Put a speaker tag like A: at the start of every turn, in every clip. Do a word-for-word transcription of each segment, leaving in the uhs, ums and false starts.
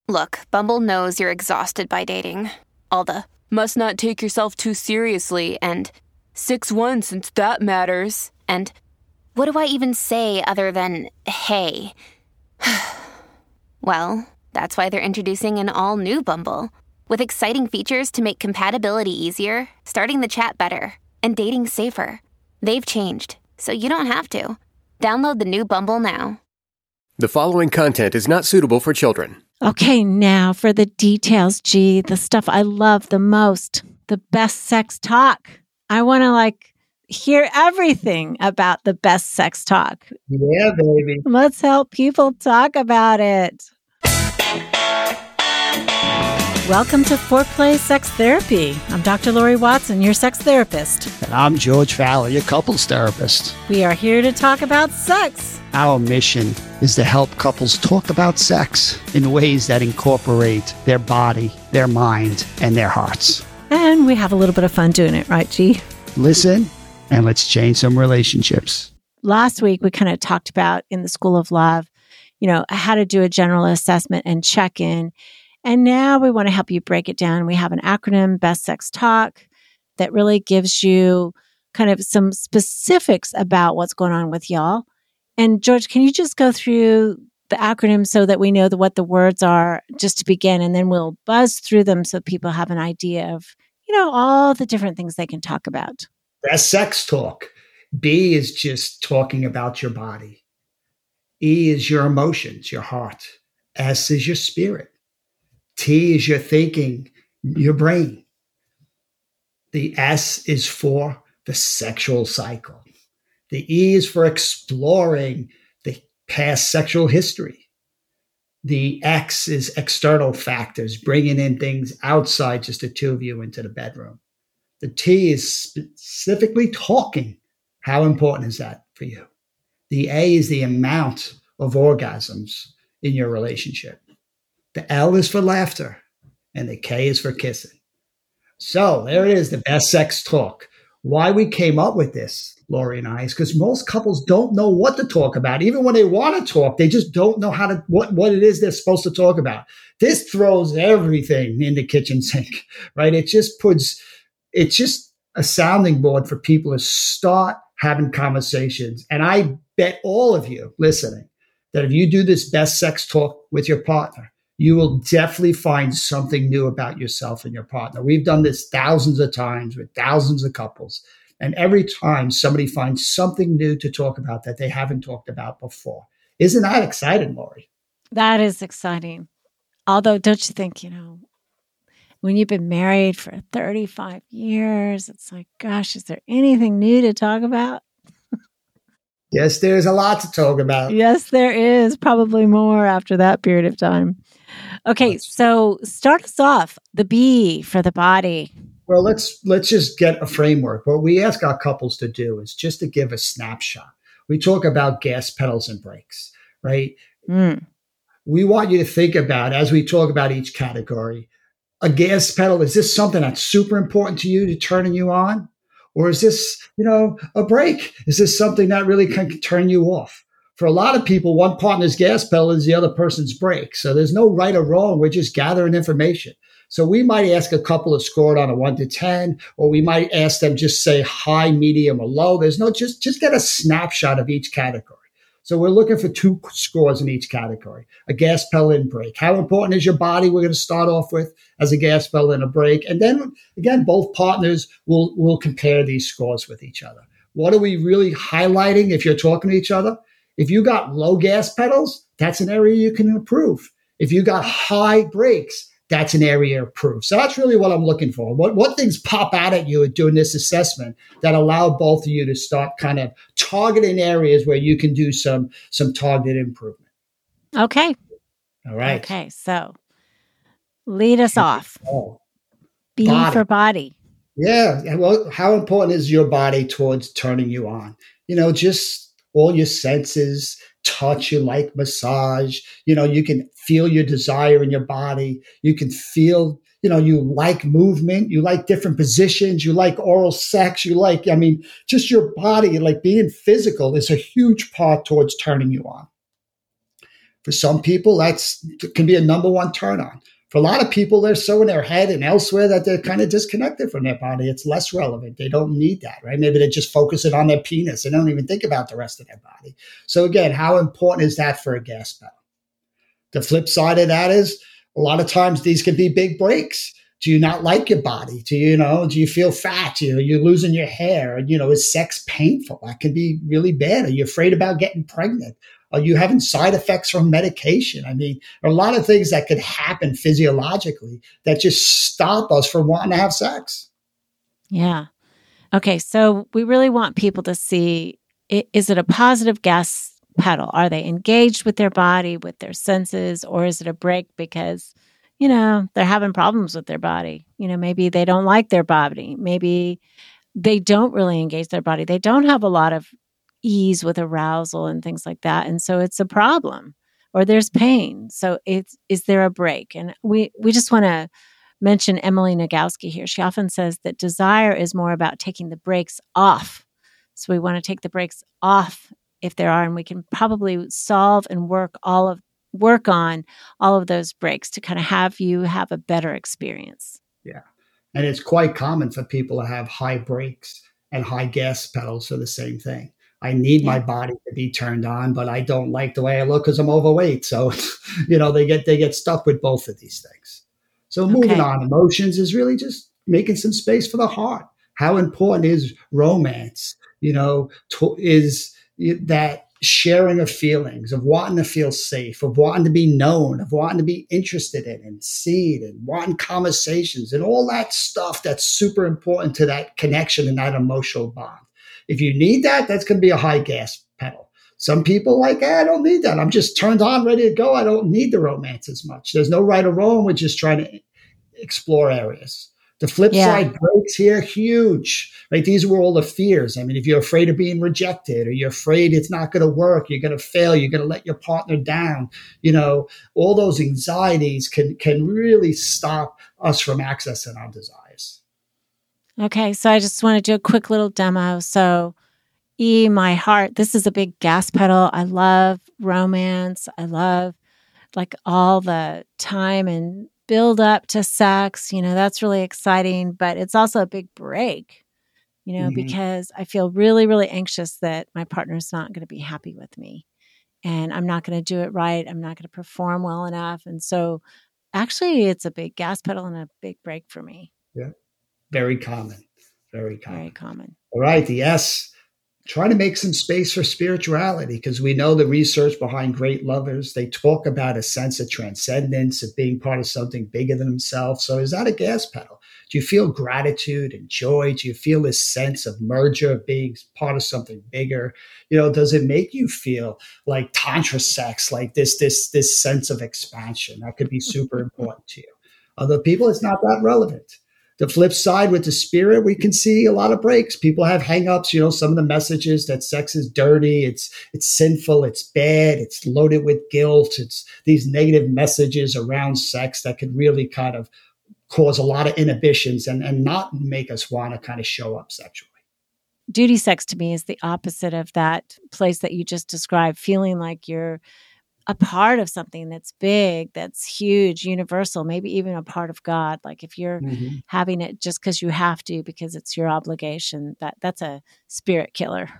A: Look, Bumble knows you're exhausted by dating. All the must not take yourself too seriously and six one since that matters. And what do I even say other than hey? Well, that's why they're introducing an all-new Bumble with exciting features to make compatibility easier, starting the chat better, and dating safer. They've changed, so you don't have to. Download the new Bumble now.
B: The following content is not suitable for children.
C: Okay, now for the details, G, the stuff I love the most, the best sex talk. I want to like hear everything about the best sex talk.
D: Yeah, baby.
C: Let's help people talk about it. Welcome to Foreplay Sex Therapy. I'm Doctor Lori Watson, your sex therapist.
D: And I'm George Fowler, your couples therapist.
C: We are here to talk about sex.
D: Our mission is to help couples talk about sex in ways that incorporate their body, their mind, and their hearts.
C: And we have a little bit of fun doing it, right, G?
D: Listen, and let's change some relationships.
C: Last week, we kind of talked about in the School of Love, you know, how to do a general assessment and check-in. And now we want to help you break it down. We have an acronym, Best Sex Talk, that really gives you kind of some specifics about what's going on with y'all. And George, can you just go through the acronym so that we know the, what the words are just to begin, and then we'll buzz through them so people have an idea of, you know, all the different things they can talk about.
E: Best sex talk. B is just talking about your body. E is your emotions, your heart. S is your spirit. T is your thinking, your brain. The S is for the sexual cycle. The E is for exploring the past sexual history. The X is external factors, bringing in things outside just the two of you into the bedroom. The T is specifically talking. How important is that for you? The A is the amount of orgasms in your relationship. The L is for laughter, and the K is for kissing. So there it is, the best sex talk. Why we came up with this, Lori and I, is because most couples don't know what to talk about. Even when they want to talk, they just don't know how to what, what it is they're supposed to talk about. This throws everything in the kitchen sink, right? It just puts, it's just a sounding board for people to start having conversations. And I bet all of you listening that if you do this best sex talk with your partner, you will definitely find something new about yourself and your partner. We've done this thousands of times with thousands of couples. And every time somebody finds something new to talk about that they haven't talked about before. Isn't that exciting, Lori?
C: That is exciting. Although, don't you think, you know, when you've been married for thirty-five years, it's like, gosh, is there anything new to talk about?
E: Yes, there's a lot to talk about.
C: Yes, there is. Probably more after that period of time. Okay, so start us off. The B for the body.
E: Well, let's let's just get a framework. What we ask our couples to do is just to give a snapshot. We talk about gas pedals and brakes, right?
C: Mm.
E: We want you to think about, as we talk about each category, a gas pedal, is this something that's super important to you to turning you on? Or is this, you know, a brake? Is this something that really can turn you off? For a lot of people, one partner's gas pedal is the other person's brake. So there's no right or wrong. We're just gathering information. So we might ask a couple to score it on a one to ten, or we might ask them just say high, medium, or low. There's no, just, just get a snapshot of each category. So we're looking for two scores in each category, a gas pedal and brake. How important is your body? We're going to start off with as a gas pedal and a brake. And then again, both partners will, will compare these scores with each other. What are we really highlighting if you're talking to each other? If you got low gas pedals, that's an area you can improve. If you got high brakes, that's an area to improve. So that's really what I'm looking for. What what things pop out at you at doing this assessment that allow both of you to start kind of targeting areas where you can do some some targeted improvement.
C: Okay.
E: All right.
C: Okay. So lead us off.
E: Oh,
C: B
E: body.
C: for body.
E: Yeah. Well, how important is your body towards turning you on? You know, just all your senses, touch, you like massage, you know, you can feel your desire in your body. You can feel, you know, you like movement, you like different positions, you like oral sex, you like, I mean, just your body, like being physical is a huge part towards turning you on. For some people, that's can be a number one turn on. For a lot of people, they're so in their head and elsewhere that they're kind of disconnected from their body. It's less relevant. They don't need that, right? Maybe they're just focusing on their penis and don't even think about the rest of their body. So again, how important is that for a gas pedal? The flip side of that is a lot of times these can be big breaks. Do you not like your body? Do you, you know, do you feel fat? You know, you're losing your hair. You know, is sex painful? That can be really bad. Are you afraid about getting pregnant? Are you having side effects from medication? I mean, there are a lot of things that could happen physiologically that just stop us from wanting to have sex.
C: Yeah. Okay. So we really want people to see, is it a positive gas pedal? Are they engaged with their body, with their senses, or is it a break because, you know, they're having problems with their body? You know, maybe they don't like their body. Maybe they don't really engage their body. They don't have a lot of ease with arousal and things like that. And so it's a problem, or there's pain. So it's, is there a break? And we, we just want to mention Emily Nagoski here. She often says that desire is more about taking the brakes off. So we want to take the brakes off if there are, and we can probably solve and work all of, work on all of those brakes to kind of have you have a better experience.
E: Yeah. And it's quite common for people to have high brakes and high gas pedals for the same thing. I need yeah. my body to be turned on, but I don't like the way I look because I'm overweight. So, you know, they get they get stuck with both of these things. So moving
C: okay.
E: on, emotions is really just making some space for the heart. How important is romance? You know, to, is that sharing of feelings, of wanting to feel safe, of wanting to be known, of wanting to be interested in and seen and wanting conversations and all that stuff that's super important to that connection and that emotional bond. If you need that, that's going to be a high gas pedal. Some people like, eh, I don't need that. I'm just turned on, ready to go. I don't need the romance as much. There's no right or wrong. We're just trying to explore areas. The flip yeah. side breaks here, huge. Right? These were all the fears. I mean, if you're afraid of being rejected, or you're afraid it's not going to work, you're going to fail, you're going to let your partner down, you know, all those anxieties can can really stop us from accessing our desires.
C: Okay, so I just want to do a quick little demo. So, E, my heart, this is a big gas pedal. I love romance. I love like all the time and build up to sex. You know, that's really exciting, but it's also a big break, you know, mm-hmm. because I feel really, really anxious that my partner's not going to be happy with me and I'm not going to do it right. I'm not going to perform well enough. And so actually it's a big gas pedal and a big break for me.
E: Yeah. Very common. Very common.
C: Very common.
E: All right. The S, try to make some space for spirituality, because we know the research behind great lovers. They talk about a sense of transcendence, of being part of something bigger than themselves. So is that a gas pedal? Do you feel gratitude and joy? Do you feel this sense of merger, of being part of something bigger? You know, does it make you feel like tantra sex, like this, this, this sense of expansion? That could be super important to you. Other people, it's not that relevant. The flip side with the spirit, we can see a lot of breaks. People have hangups, you know, some of the messages that sex is dirty, it's it's sinful, it's bad, it's loaded with guilt. It's these negative messages around sex that could really kind of cause a lot of inhibitions and, and not make us want to kind of show up sexually.
C: Duty sex to me is the opposite of that place that you just described, feeling like you're a part of something that's big, that's huge, universal, maybe even a part of God. Like if you're mm-hmm. having it just because you have to, because it's your obligation, that that's a spirit killer.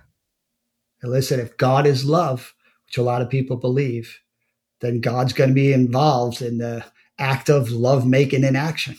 E: And listen, if God is love, which a lot of people believe, then God's going to be involved in the act of love making in action.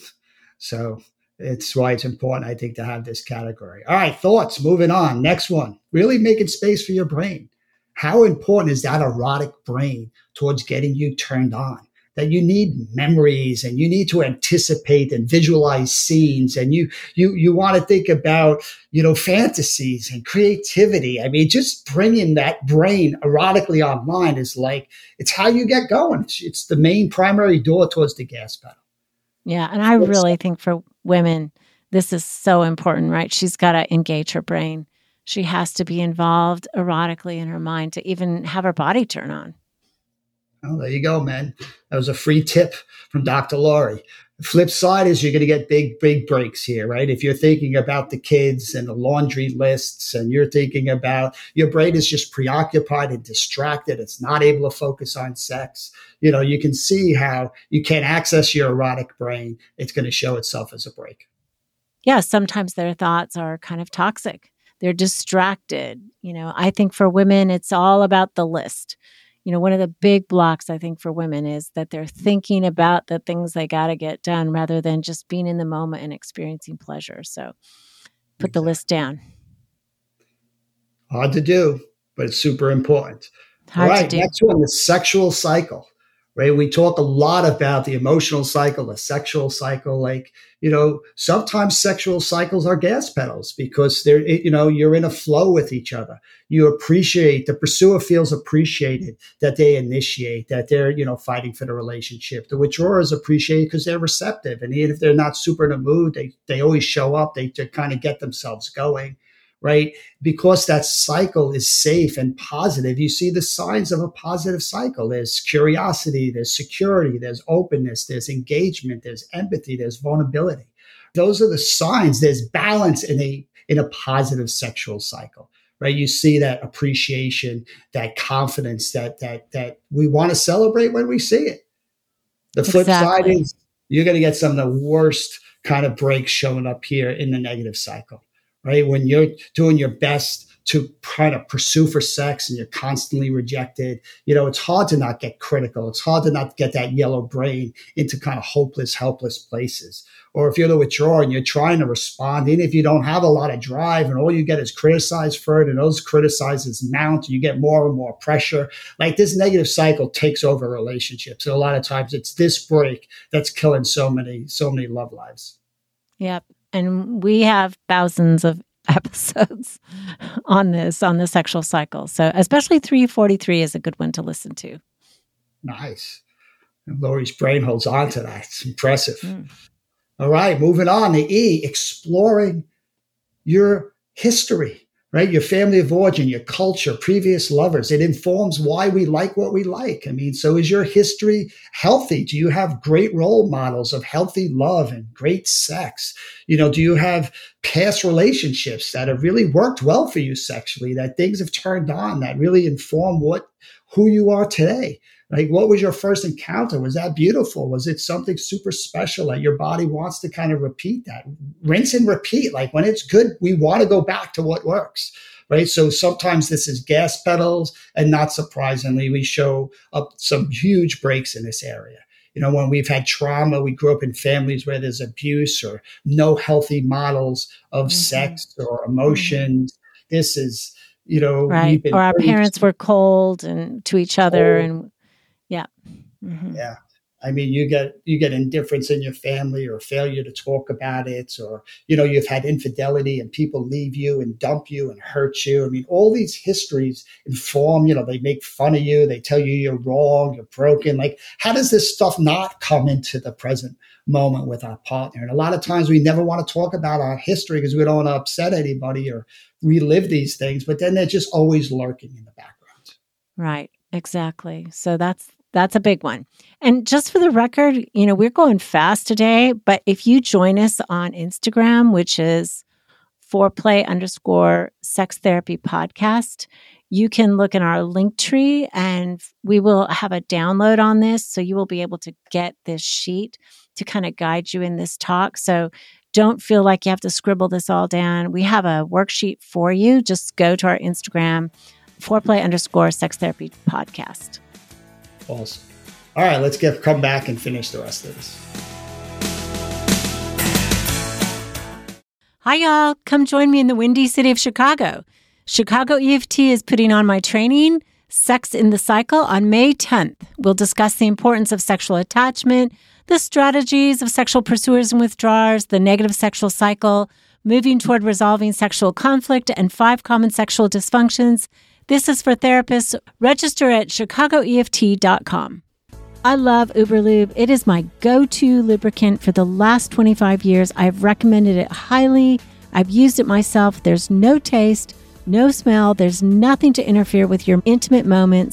E: So it's why it's important, I think, to have this category. All right, thoughts, moving on. Next one, really making space for your brain. How important is that erotic brain towards getting you turned on? That you need memories and you need to anticipate and visualize scenes, and you you you want to think about, you know, fantasies and creativity. I mean, just bringing that brain erotically online is like, it's how you get going. It's, it's the main primary door towards the gas pedal.
C: Yeah, and I really think for women, this is so important, right? She's got to engage her brain. She has to be involved erotically in her mind to even have her body turn on.
E: Oh, there you go, man. That was a free tip from Doctor Laurie. The flip side is you're going to get big, big breaks here, right? If you're thinking about the kids and the laundry lists and you're thinking about your brain is just preoccupied and distracted. It's not able to focus on sex. You know, you can see how you can't access your erotic brain. It's going to show itself as a break.
C: Yeah, sometimes their thoughts are kind of toxic. They're distracted. You know, I think for women, it's all about the list. You know, one of the big blocks, I think, for women is that they're thinking about the things they got to get done rather than just being in the moment and experiencing pleasure. So put the list down.
E: Hard to do, but it's super important.
C: Hard
E: All right,
C: to do.
E: next one, the sexual cycle. Right? We talk a lot about the emotional cycle, the sexual cycle. Like, you know, sometimes sexual cycles are gas pedals because they're, you know, you're in a flow with each other. You appreciate, the pursuer feels appreciated that they initiate, that they're, you know, fighting for the relationship. The withdrawers appreciate because they're receptive. And even if they're not super in the mood, they, they always show up. They to kind of get themselves going. Right? Because that cycle is safe and positive, you see the signs of a positive cycle. There's curiosity, there's security, there's openness, there's engagement, there's empathy, there's vulnerability. Those are the signs. There's balance in a in a positive sexual cycle, right? You see that appreciation, that confidence, that that that we want to celebrate when we see it. The flip
C: Exactly.
E: side is you're going to get some of the worst kind of breaks showing up here in the negative cycle. Right? When you're doing your best to try to pursue for sex and you're constantly rejected, you know, it's hard to not get critical. It's hard to not get that yellow brain into kind of hopeless, helpless places. Or if you're the withdrawer and you're trying to respond, even if you don't have a lot of drive and all you get is criticized for it and those criticizes mount, you get more and more pressure. Like this negative cycle takes over relationships. So a lot of times it's this break that's killing so many, so many love lives.
C: Yep. And we have thousands of episodes on this, on the sexual cycle. So especially three forty-three is a good one to listen to.
E: Nice. And Lori's brain holds on to that. It's impressive.
C: Mm.
E: All right, moving on. The E, exploring your history, right? Your family of origin, your culture, previous lovers. It informs why we like what we like. I mean, so is your history healthy? Do you have great role models of healthy love and great sex? You know, do you have past relationships that have really worked well for you sexually, that things have turned on, that really inform what who you are today? Like, what was your first encounter? Was that beautiful? Was it something super special that your body wants to kind of repeat that? Rinse and repeat. Like when it's good, we want to go back to what works, right? So sometimes this is gas pedals, and not surprisingly, we show up some huge breaks in this area. You know, when we've had trauma, we grew up in families where there's abuse or no healthy models of mm-hmm. sex or emotions. Mm-hmm. This is, you know,
C: right. Or our parents were cold and to each other cold. and Yeah. Mm-hmm.
E: Yeah. I mean, you get you get indifference in your family or failure to talk about it, or, you know, you've had infidelity and people leave you and dump you and hurt you. I mean, all these histories inform, you know, they make fun of you. They tell you you're wrong, you're broken. Like, how does this stuff not come into the present moment with our partner? And a lot of times we never want to talk about our history because we don't want to upset anybody or relive these things, but then they're just always lurking in the background.
C: Right. Exactly. So that's That's a big one. And just for the record, you know, we're going fast today, but if you join us on Instagram, which is foreplay underscore sex therapy podcast, you can look in our link tree and we will have a download on this. So you will be able to get this sheet to kind of guide you in this talk. So don't feel like you have to scribble this all down. We have a worksheet for you. Just go to our Instagram, foreplay underscore sex therapy podcast.
E: Awesome. All right, let's get come back and finish the rest of this.
C: Hi, y'all. Come join me in the windy city of Chicago. Chicago E F T is putting on my training, Sex in the Cycle, on May tenth. We'll discuss the importance of sexual attachment, the strategies of sexual pursuers and withdrawers, the negative sexual cycle, moving toward resolving sexual conflict, and five common sexual dysfunctions. This is for therapists. Register at chicago E F T dot com. I love Uberlube. It is my go-to lubricant for the last twenty-five years. I've recommended it highly. I've used it myself. There's no taste, no smell. There's nothing to interfere with your intimate moments.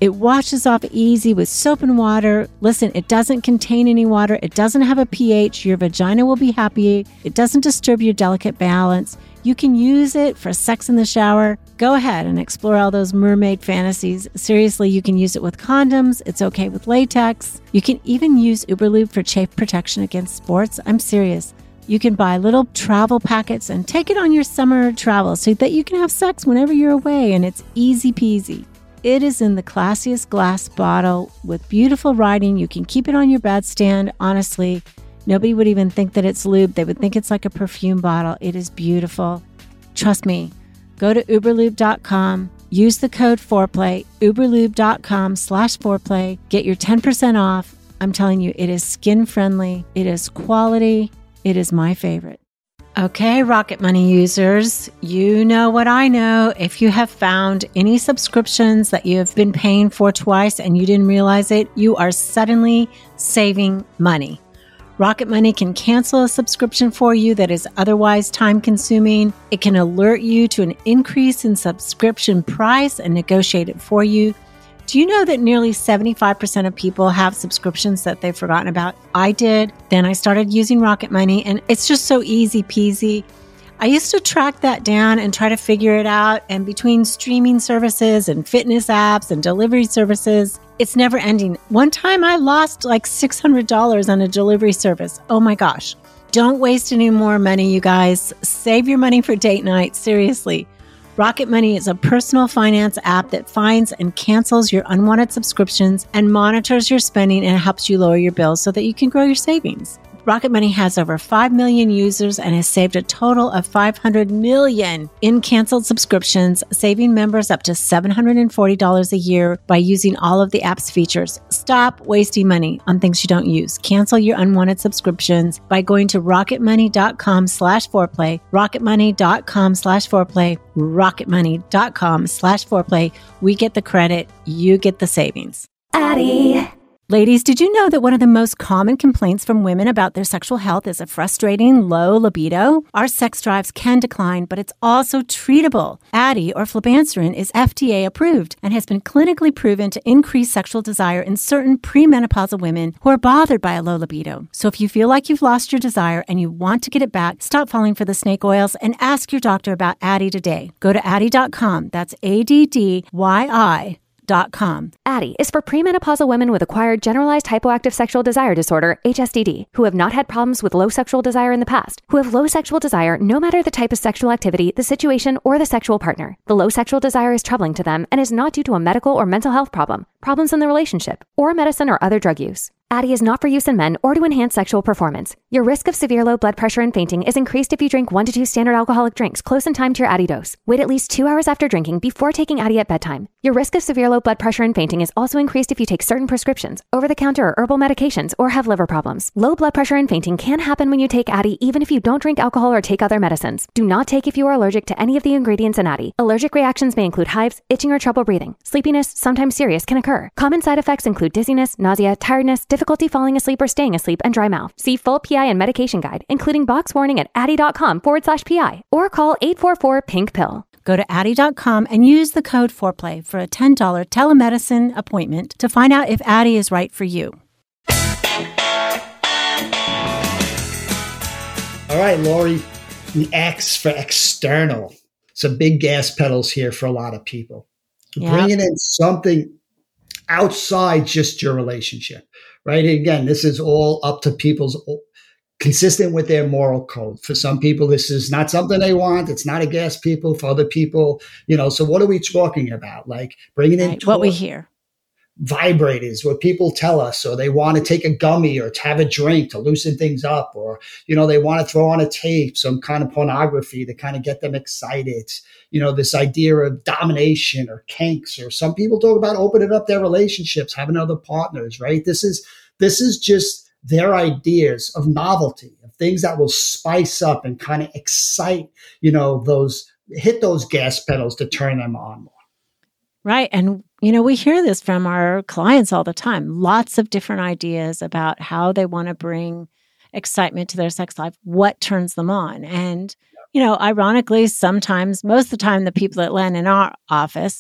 C: It washes off easy with soap and water. Listen, it doesn't contain any water. It doesn't have a pH. Your vagina will be happy. It doesn't disturb your delicate balance. You can use it for sex in the shower. Go ahead and explore all those mermaid fantasies. Seriously, you can use it with condoms. It's okay with latex. You can even use Uberlube for chafe protection against sports. I'm serious. You can buy little travel packets and take it on your summer travel so that you can have sex whenever you're away, and it's easy peasy. It is in the classiest glass bottle with beautiful writing. You can keep it on your bedstand. Honestly, nobody would even think that it's lube. They would think it's like a perfume bottle. It is beautiful. Trust me. Go to uberlube dot com. Use the code foreplay, uberlube dot com slash foreplay. Get your ten percent off. I'm telling you, it is skin friendly. It is quality. It is my favorite. Okay, Rocket Money users, you know what I know. If you have found any subscriptions that you have been paying for twice and you didn't realize it, you are suddenly saving money. Rocket Money can cancel a subscription for you that is otherwise time-consuming. It can alert you to an increase in subscription price and negotiate it for you. Do you know that nearly seventy-five percent of people have subscriptions that they've forgotten about? I did. Then I started using Rocket Money, and it's just so easy peasy. I used to track that down and try to figure it out. And between streaming services and fitness apps and delivery services, it's never ending. One time I lost like six hundred dollars on a delivery service. Oh my gosh. Don't waste any more money, you guys. Save your money for date night. Seriously. Rocket Money is a personal finance app that finds and cancels your unwanted subscriptions and monitors your spending and helps you lower your bills so that you can grow your savings. Rocket Money has over five million users and has saved a total of five hundred million in canceled subscriptions, saving members up to seven hundred forty dollars a year by using all of the app's features. Stop wasting money on things you don't use. Cancel your unwanted subscriptions by going to rocketmoney.com slash foreplay, rocketmoney.com slash foreplay, rocketmoney.com slash foreplay. We get the credit, you get the savings.
F: Addie.
C: Ladies, did you know that one of the most common complaints from women about their sexual health is a frustrating low libido? Our sex drives can decline, but it's also treatable. Addie, or flibanserin, is F D A approved and has been clinically proven to increase sexual desire in certain premenopausal women who are bothered by a low libido. So if you feel like you've lost your desire and you want to get it back, stop falling for the snake oils and ask your doctor about Addie today. Go to addie dot com. That's A D D Y I. Dot com.
F: Addie is for premenopausal women with acquired generalized hypoactive sexual desire disorder, H S D D, who have not had problems with low sexual desire in the past, who have low sexual desire no matter the type of sexual activity, the situation, or the sexual partner. The low sexual desire is troubling to them and is not due to a medical or mental health problem, problems in the relationship, or medicine or other drug use. Addie is not for use in men or to enhance sexual performance. Your risk of severe low blood pressure and fainting is increased if you drink one to two standard alcoholic drinks close in time to your Addie dose. Wait at least two hours after drinking before taking Addie at bedtime. Your risk of severe low blood pressure and fainting is also increased if you take certain prescriptions, over-the-counter or herbal medications, or have liver problems. Low blood pressure and fainting can happen when you take Addie even if you don't drink alcohol or take other medicines. Do not take if you are allergic to any of the ingredients in Addie. Allergic reactions may include hives, itching or trouble breathing. Sleepiness, sometimes serious, can occur. Common side effects include dizziness, nausea, tiredness, difficulty falling asleep or staying asleep, and dry mouth. See full P I and medication guide, including box warning at addie.com forward slash PI or call eight four four pink pill.
C: Go to addie dot com and use the code foreplay for a ten dollars telemedicine appointment to find out if Addie is right for you.
E: All right, Lori, the X for external. Some big gas pedals here for a lot of people.
C: Yep.
E: Bringing in something outside just your relationship, right? And again, this is all up to people's, consistent with their moral code. For some people, this is not something they want. It's not a gas people. For other people, you know, so what are we talking about? Like bringing in
C: right, what we hear.
E: Vibrators, what people tell us, or they want to take a gummy or to have a drink to loosen things up, or, you know, they want to throw on a tape, some kind of pornography to kind of get them excited. You know, this idea of domination or kinks, or some people talk about opening up their relationships, having other partners, right? This is, this is just their ideas of novelty, of things that will spice up and kind of excite, you know, those, hit those gas pedals to turn them on more.
C: Right. And, you know, we hear this from our clients all the time. Lots of different ideas about how they want to bring excitement to their sex life, what turns them on. And, you know, ironically, sometimes, most of the time, the people that land in our office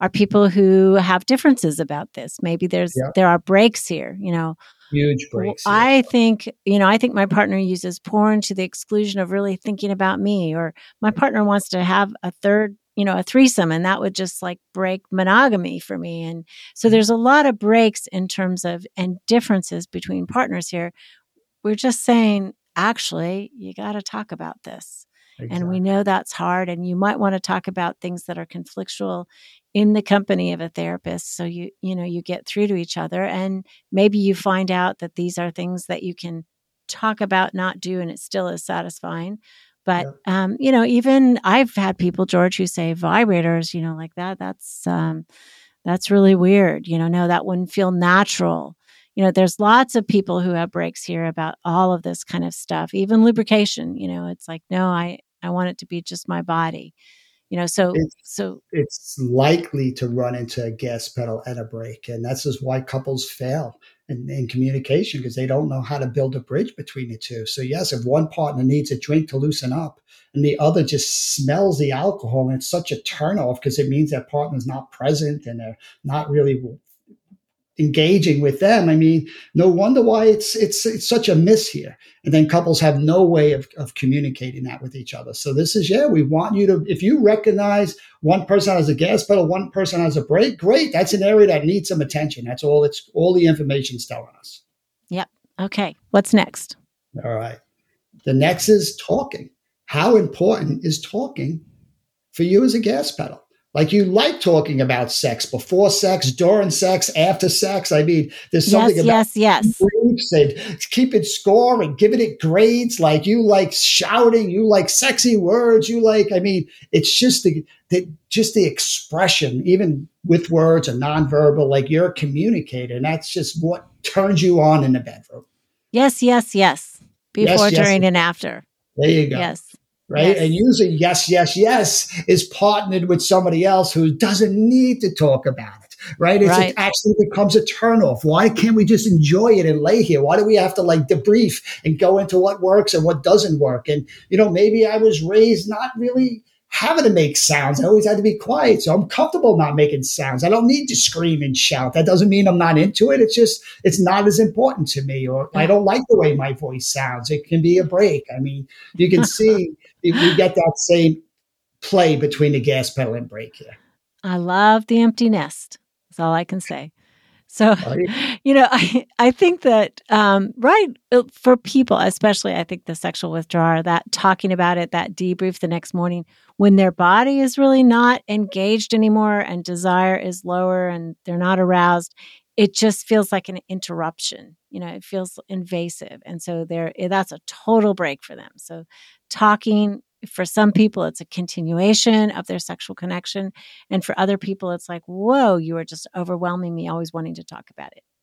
C: are people who have differences about this. Maybe there's
E: Yeah.
C: there are breaks here, you know.
E: Huge breaks.
C: Well, I think, you know, I think my partner uses porn to the exclusion of really thinking about me, or my partner wants to have a third, you know, a threesome, and that would just like break monogamy for me. And so there's a lot of breaks in terms of and differences between partners here. We're just saying, actually, you got to talk about this.
E: Exactly.
C: And we know that's hard. And you might want to talk about things that are conflictual in the company of a therapist. So you, you know, you get through to each other, and maybe you find out that these are things that you can talk about, not do, and it still is satisfying. But, yeah. um, you know, even I've had people, George, who say vibrators, you know, like that, that's, um, that's really weird. You know, no, that wouldn't feel natural. You know, there's lots of people who have breaks here about all of this kind of stuff, even lubrication. You know, it's like, no, I, I want it to be just my body. You know, so
E: it's,
C: so
E: it's likely to run into a gas pedal and a brake. And that's just why couples fail in, in communication, because they don't know how to build a bridge between the two. So yes, if one partner needs a drink to loosen up and the other just smells the alcohol, and it's such a turnoff because it means that partner's not present and they're not really engaging with them. I mean, no wonder why it's it's it's such a miss here. And then couples have no way of, of communicating that with each other. So this is, yeah, we want you to, if you recognize one person has a gas pedal, one person has a brake, great. That's an area that needs some attention. That's all it's all the information's telling us.
C: Yep. Okay. What's next?
E: All right. The next is talking. How important is talking for you as a gas pedal? Like, you like talking about sex before sex, during sex, after sex. I mean, there's something
C: yes,
E: about
C: yes, yes.
E: briefs and keeping score and giving it grades. Like, you like shouting, you like sexy words, you like, I mean, it's just the, the just the expression, even with words or nonverbal, like you're a communicator. And that's just what turns you on in the bedroom.
C: Yes, yes, yes. Before,
E: yes, yes,
C: during,
E: yes.
C: and after.
E: There you go.
C: Yes.
E: Right.
C: Yes.
E: And usually, yes, yes, yes is partnered with somebody else who doesn't need to talk about it. Right. It's,
C: right.
E: It actually becomes a turnoff. Why can't we just enjoy it and lay here? Why do we have to like debrief and go into what works and what doesn't work? And, you know, maybe I was raised not really having to make sounds. I always had to be quiet. So I'm comfortable not making sounds. I don't need to scream and shout. That doesn't mean I'm not into it. It's just, it's not as important to me, or I don't like the way my voice sounds. It can be a break. I mean, you can see we get that same play between the gas pedal and brake here.
C: I love the empty nest. That's all I can say. So, you know, I, I think that, um, right, for people, especially, I think the sexual withdrawer, that talking about it, that debrief the next morning when their body is really not engaged anymore and desire is lower and they're not aroused, it just feels like an interruption. You know, it feels invasive. And so there, that's a total break for them. So talking, for some people, it's a continuation of their sexual connection. And for other people, it's like, whoa, you are just overwhelming me, always wanting to talk about it.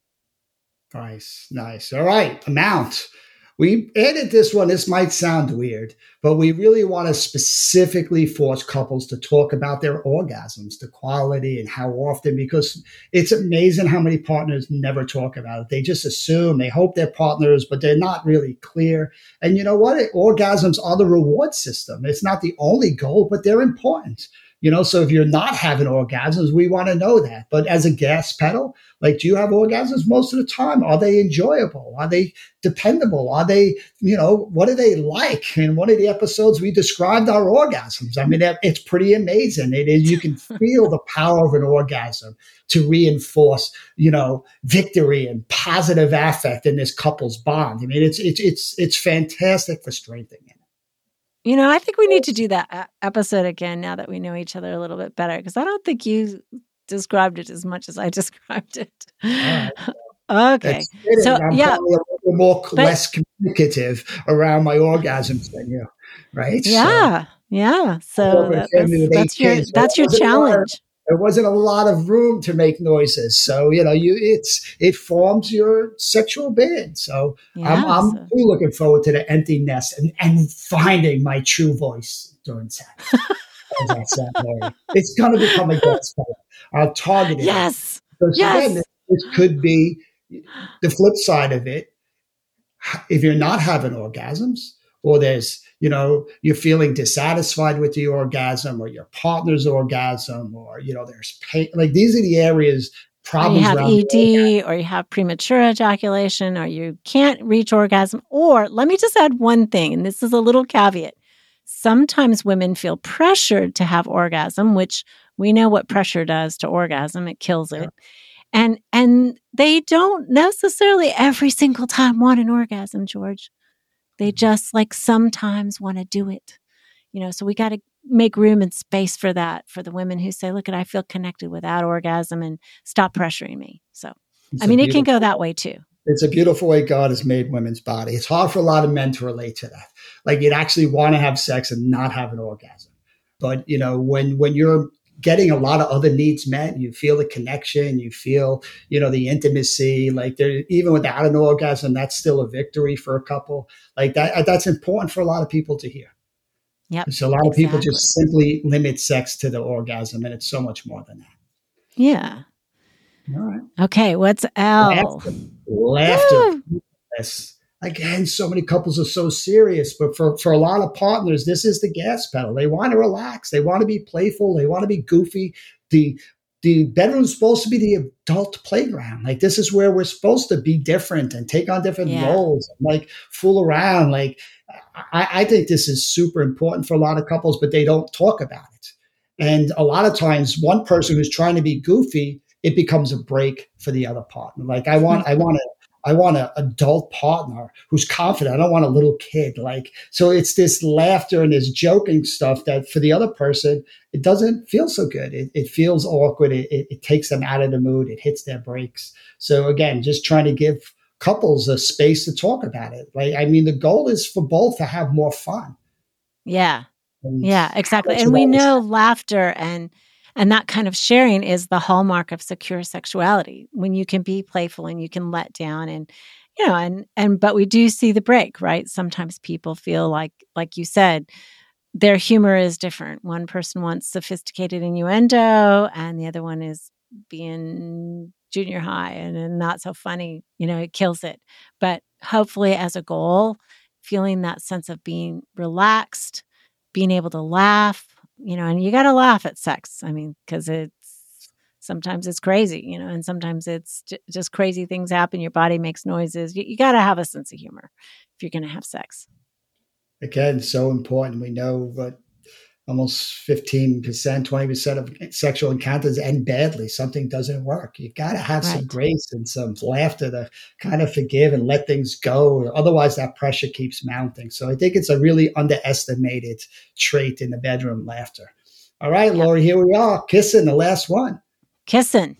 E: Nice, nice. All right, amount. We added this one. This might sound weird, but we really want to specifically force couples to talk about their orgasms, the quality and how often, because it's amazing how many partners never talk about it. They just assume, they hope they're partners, but they're not really clear. And you know what? Orgasms are the reward system. It's not the only goal, but they're important. You know, so if you're not having orgasms, we want to know that. But as a gas pedal, like, do you have orgasms most of the time? Are they enjoyable? Are they dependable? Are they, you know, what are they like? In one of the episodes, we described our orgasms. I mean, it's pretty amazing. It is, you can feel the power of an orgasm to reinforce, you know, victory and positive affect in this couple's bond. I mean, it's, it's, it's, it's fantastic for strengthening it.
C: You know, I think we need to do that episode again now that we know each other a little bit better, because I don't think you described it as much as I described it.
E: Right.
C: Okay. So,
E: I'm
C: yeah.
E: probably a little more,
C: but,
E: less communicative around my orgasms than you, right?
C: Yeah. So, yeah. So that, that's, that's your, kids, that's your challenge.
E: There wasn't a lot of room to make noises. So, you know, you it's it forms your sexual band. So yeah, I'm, I'm so. really looking forward to the empty nest and, and finding my true voice during sex. As I said, it's going to become a gas pedal. I'll target it.
C: Yes.
E: So
C: yes.
E: Again, this could be the flip side of it. If you're not having orgasms, or there's, you know, you're feeling dissatisfied with the orgasm or your partner's orgasm, or, you know, there's pain. Like these are the areas,
C: Or
E: problems
C: you have
E: around
C: E
E: the
C: D, or you have premature ejaculation, or you can't reach orgasm. Or let me just add one thing, and this is a little caveat. Sometimes women feel pressured to have orgasm, which we know what pressure does to orgasm. It kills it. And and they don't necessarily every single time want an orgasm, George. They just like sometimes want to do it. You know, so we got to make room and space for that, for the women who say, look, I feel connected without orgasm, and stop pressuring me. So,
E: It's
C: I
E: a
C: mean, it can go
E: beautiful-
C: that way too.
E: It's a beautiful way God has made women's body. It's hard for a lot of men to relate to that. Like you'd actually want to have sex and not have an orgasm. But, you know, when, when you're getting a lot of other needs met, you feel the connection, you feel, you know, the intimacy, like there, even without an orgasm, that's still a victory for a couple. Like that, that's important for a lot of people to hear.
C: Yep.
E: So a lot of
C: exactly.
E: people just simply limit sex to the orgasm, and it's so much more than that.
C: Yeah.
E: All right.
C: Okay. What's L?
E: Laughter. Laughter. Yes. Again, so many couples are so serious, but for, for a lot of partners, this is the gas pedal. They want to relax. They want to be playful. They want to be goofy. The the bedroom's supposed to be the adult playground. Like this is where we're supposed to be different and take on different
C: Yeah.
E: roles and like fool around. Like I, I think this is super important for a lot of couples, but they don't talk about it. And a lot of times one person who's trying to be goofy, it becomes a break for the other partner. Like I want, I want to, I want an adult partner who's confident. I don't want a little kid. Like, so it's this laughter and this joking stuff that for the other person, it doesn't feel so good. It, it feels awkward. It, it, it takes them out of the mood. It hits their brakes. So again, just trying to give couples a space to talk about it. Like, I mean, the goal is for both to have more fun.
C: Yeah.
E: And
C: Yeah, exactly.
E: that's
C: And
E: what
C: we
E: I was-
C: know laughter and and that kind of sharing is the hallmark of secure sexuality. When you can be playful and you can let down, and you know, and and but we do see the break, right? Sometimes people feel like like you said, their humor is different. One person wants sophisticated innuendo and the other one is being junior high and, and not so funny. You know, it kills it. But hopefully as a goal, feeling that sense of being relaxed, being able to laugh, you know, and you got to laugh at sex. I mean, because it's sometimes it's crazy, you know, and sometimes it's j- just crazy things happen. Your body makes noises. You, you got to have a sense of humor if you're going to have sex.
E: Again, so important. We know that almost fifteen percent, twenty percent of sexual encounters end badly. Something doesn't work. You got to have some
C: Right.
E: grace and some laughter to kind of forgive and let things go. Otherwise, that pressure keeps mounting. So I think it's a really underestimated trait in the bedroom, laughter. All right,
C: Yeah.
E: Lori, here we are. Kissing, the last one.
C: Kissing.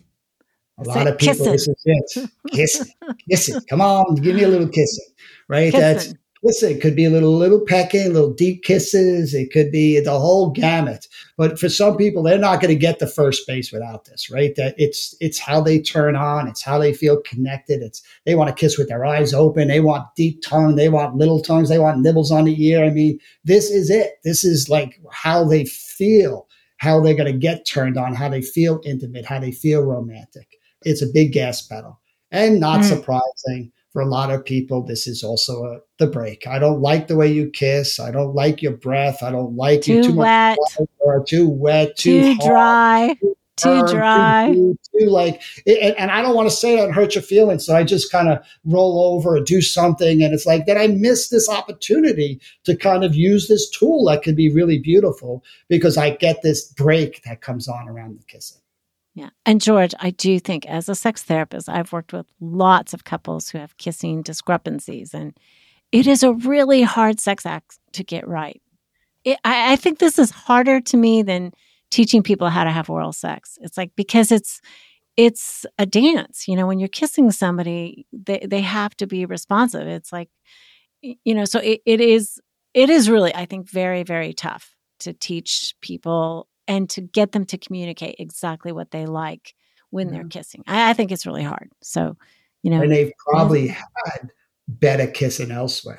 E: A
C: Say
E: lot of people,
C: kissing.
E: this is it. Kissing, kissing. Come on, give me a little kissing, right? That's
C: Kissing.
E: listen. It could be a little, little pecking, little deep kisses. It could be the whole gamut. But for some people, they're not going to get the first base without this, right? That it's it's how they turn on. It's how they feel connected. It's they want to kiss with their eyes open. They want deep tongue. They want little tongues. They want nibbles on the ear. I mean, this is it. This is like how they feel, how they're going to get turned on, how they feel intimate, how they feel romantic. It's a big gas pedal. And not
C: Mm.
E: surprising, for a lot of people, this is also a, the break. I don't like the way you kiss. I don't like your breath. I don't like you
C: Too
E: too
C: wet.
E: much or too wet, too,
C: Too
E: hard,
C: dry. Too
E: firm,
C: dry.
E: Too, too like, and, and I don't want to say that and hurt your feelings. So I just kind of roll over or do something. And it's like, that I miss this opportunity to kind of use this tool that could be really beautiful because I get this break that comes on around the kissing.
C: Yeah. And George, I do think as a sex therapist, I've worked with lots of couples who have kissing discrepancies, and it is a really hard sex act to get right. It, I, I think this is harder to me than teaching people how to have oral sex. It's like, because it's, it's a dance, you know, when you're kissing somebody, they, they have to be responsive. It's like, you know, so it, it is, it is really, I think, very, very tough to teach people and to get them to communicate exactly what they like when
E: Yeah.
C: they're kissing. I, I think it's really hard. So, you know,
E: And they've probably had better kissing elsewhere.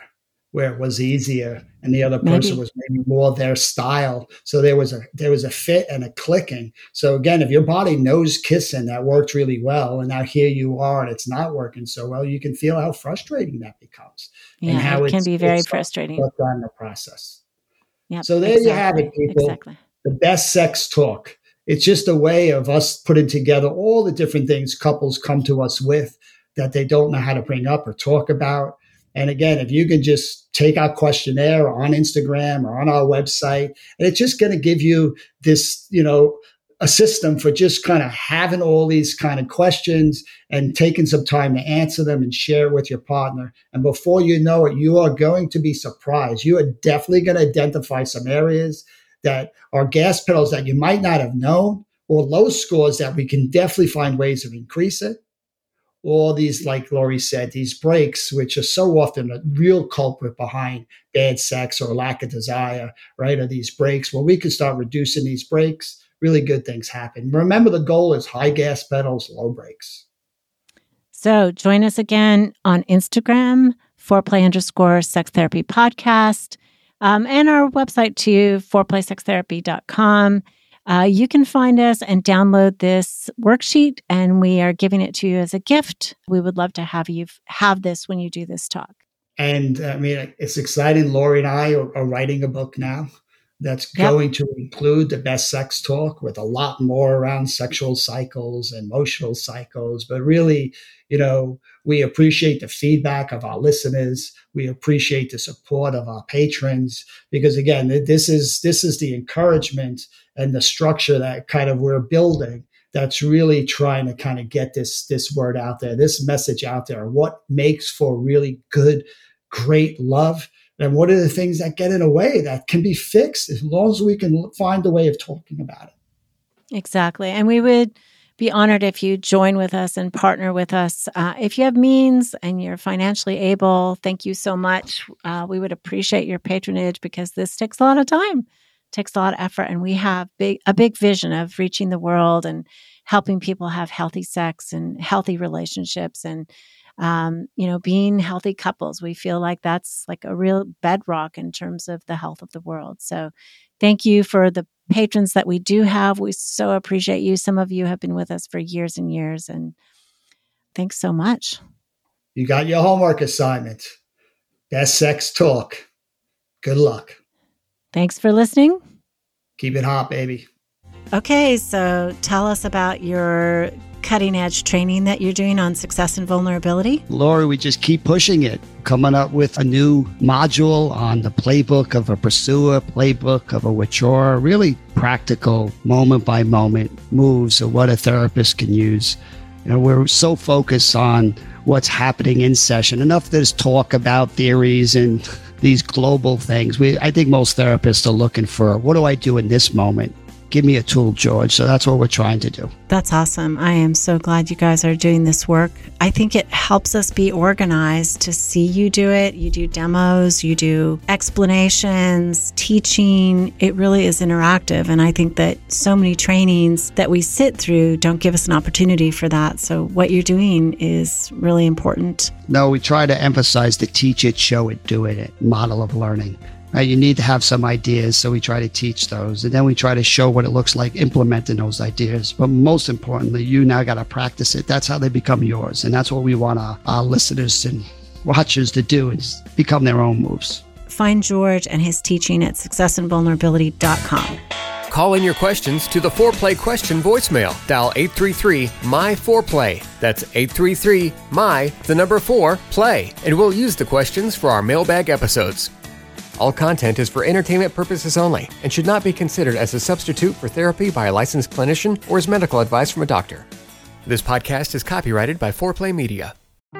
E: where it was easier and the other
C: Maybe.
E: person was maybe more their style. So there was a there was a fit and a clicking. So again, if your body knows kissing, that worked really well, and now here you are and it's not working so well, you can feel how frustrating that becomes.
C: Yeah,
E: and how
C: it can be very
E: it's
C: frustrating.
E: on the process.
C: Yep,
E: so there
C: exactly,
E: you have it, people.
C: Exactly.
E: The best sex talk. It's just a way of us putting together all the different things couples come to us with that they don't know how to bring up or talk about. And again, if you can just take our questionnaire on Instagram or on our website, and it's just going to give you this, you know, a system for just kind of having all these kind of questions and taking some time to answer them and share it with your partner. And before you know it, you are going to be surprised. You are definitely going to identify some areas that are gas pedals that you might not have known, or low scores that we can definitely find ways of increase it. All these, like Lori said, these breaks, which are so often a real culprit behind bad sex or lack of desire, right? Are these breaks. Well, we can start reducing these breaks. Really good things happen. Remember, the goal is high gas pedals, low breaks.
C: So join us again on Instagram, foreplay underscore sex therapy podcast, um, and our website too, foreplay sex therapy dot com. Uh, you can find us and download this worksheet, and we are giving it to you as a gift. We would love to have you f- have this when you do this talk.
E: And I mean, it's exciting. Lori and I are, are writing a book now that's
C: Yep.
E: going to include the best sex talk with a lot more around sexual cycles, emotional cycles. But really, you know, we appreciate the feedback of our listeners. We appreciate the support of our patrons, because again, this is this is the encouragement and the structure that kind of we're building that's really trying to kind of get this this word out there, this message out there, what makes for really good, great love. And what are the things that get in a way that can be fixed as long as we can find a way of talking about it?
C: Exactly. And we would be honored if you join with us and partner with us. Uh, if you have means and you're financially able, thank you so much. Uh, we would appreciate your patronage, because this takes a lot of time, takes a lot of effort. And we have big, a big vision of reaching the world and helping people have healthy sex and healthy relationships and Um, you know, being healthy couples. We feel like that's like a real bedrock in terms of the health of the world. So thank you for the patrons that we do have. We so appreciate you. Some of you have been with us for years and years, and thanks so much.
E: You got your homework assignment. Best sex talk. Good luck.
C: Thanks for listening.
E: Keep it hot, baby.
C: Okay, so tell us about your cutting edge training that you're doing on success and vulnerability.
D: Lori, we just keep pushing it, coming up with a new module on the playbook of a pursuer, playbook of a withdrawer, really practical moment by moment moves of what a therapist can use. You know, we're so focused on what's happening in session. Enough there's talk about theories and these global things. We, I think most therapists are looking for, what do I do in this moment? Give me a tool, George. So that's what we're trying to do.
C: That's awesome. I am so glad you guys are doing this work. I think it helps us be organized to see you do it. You do demos, you do explanations, teaching. It really is interactive. And I think that so many trainings that we sit through don't give us an opportunity for that. So what you're doing is really important.
D: No, we try to emphasize the teach it, show it, do it model of learning. Right, you need to have some ideas, so we try to teach those. And then we try to show what it looks like implementing those ideas. But most importantly, you now got to practice it. That's how they become yours. And that's what we want our, our listeners and watchers to do, is become their own moves. Find George and his teaching at success and vulnerability dot com.
B: Call in your questions to the Foreplay question voicemail. Dial eight three three, M Y four play. That's eight three three, M Y, the number four, play. And we'll use the questions for our mailbag episodes. All content is for entertainment purposes only and should not be considered as a substitute for therapy by a licensed clinician or as medical advice from a doctor. This podcast is copyrighted by Foreplay Media.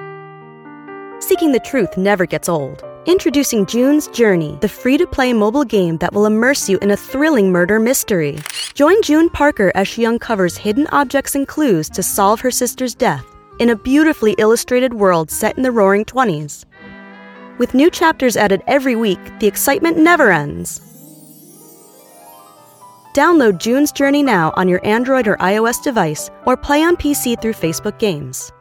G: Seeking the truth never gets old. Introducing June's Journey, the free-to-play mobile game that will immerse you in a thrilling murder mystery. Join June Parker as she uncovers hidden objects and clues to solve her sister's death in a beautifully illustrated world set in the Roaring Twenties. With new chapters added every week, the excitement never ends. Download June's Journey now on your Android or iOS device, or play on P C through Facebook Games.